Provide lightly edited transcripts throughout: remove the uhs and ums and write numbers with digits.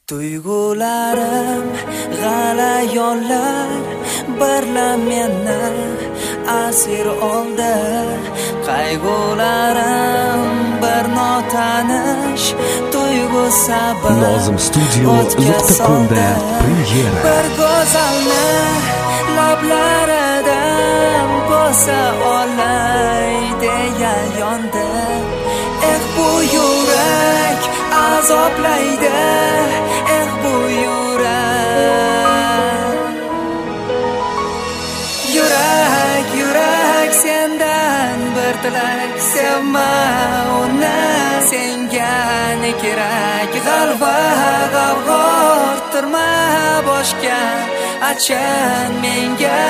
Tuyg'ularim g'alayonlar birla meni asir oldi. Qayg'ularim bir notanish tuyg'u sabr Nozimstudio.com'da premyera. Bir go'zalni lablaridan bo'sa olay deya yondi. Bu yurak azoblaydi, bu yurak sendan bir tilak sevma uni, senga ne kerak g'alva g'avg'ortirma boshga, achin menga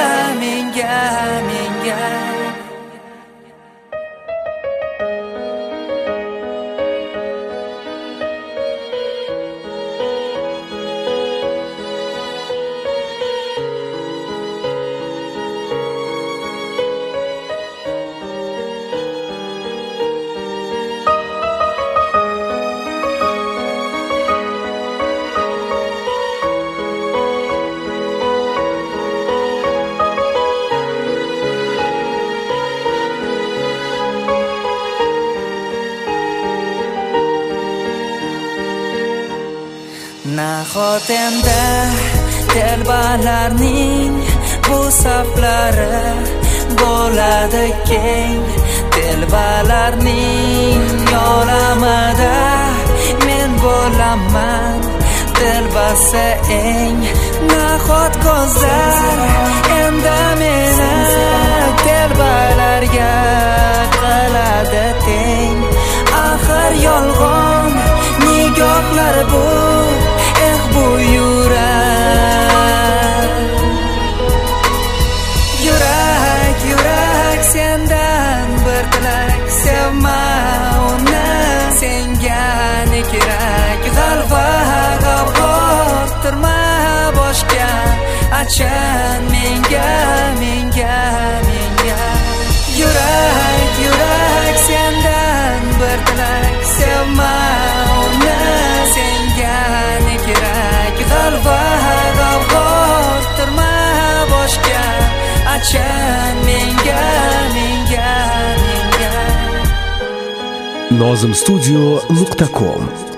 Nahotemda telbalarning bu saflari bo'ladi keng. Telbalarning yolamada men bo'laman, telbasi eng. Nahot ko'zlar endi meni telbalarga qiladi teng. Axir yolg'on nigohlar bu yurak sendan bir tilak sevma uni, senga ne kerak g'alva g'avg'ortirma boshga, achin menga yurak sendan bir tilak sevma uni, senga ne kerak g'alva g'avg'ortirma boshga, achin menga Nozimstudio.com